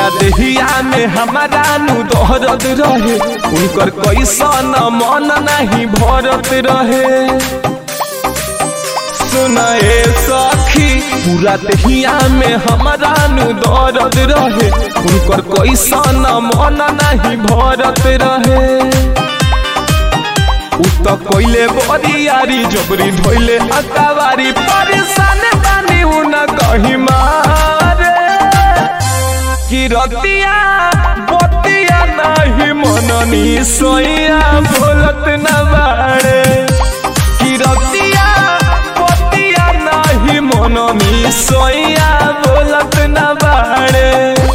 पूरा देहिया में हमारा नु दर्द रहे, उनकर कैसन मन नहीं भरत रहे। सुनाए सखी पूरा देहिया में हमारा नु दर्द रहे, उनकर कैसन मन नहीं भरत रहे। उत कोइले बरियारी जबरी धोइले अकावारी, परेशान बानी उन कहीं मारे कि रतिया बतिया नहीं मननी सोइया बोलत न बाड़े कि रतिया बतिया नहीं मननी सोइया बोलत न बाड़े।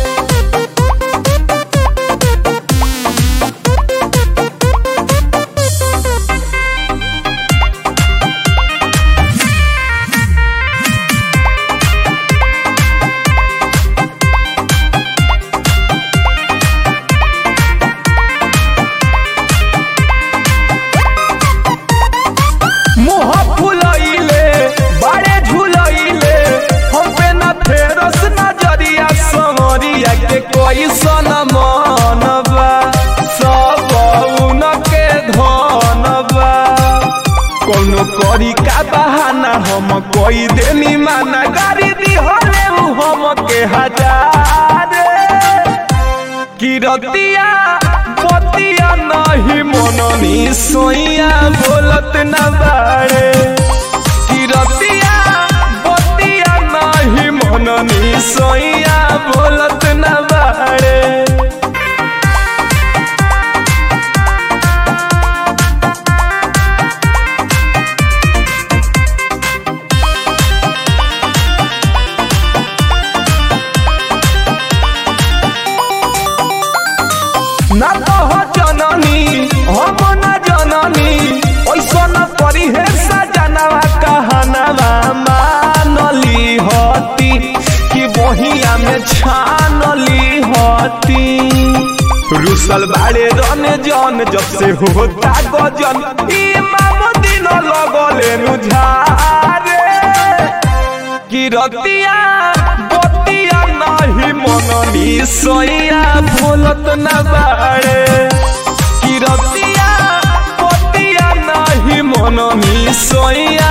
कैसन मनबा सब उनके धनबा, कौनो करी का बहाना हम कोई देनी माना, गाड़ी दिहले हम के हजार कि रतिया बतिया नहीं मननी सोइया बोलत न बाड़े कि रतिया बतिया नहीं मननी सोइया बोलत न बाड़े। ना तो जननी हम न जननी ऐसा न करी है सजनवा कहनवा, मानली होती कि बहिया में छानली होती। रुसल बाड़े रन जन जब से होता गजन, इमाम दिन लगले नुझारे कि रतिया बतिया नहीं मननी सोइया बोलत न बाड़े कि रतिया बतिया नहीं मननी सोइया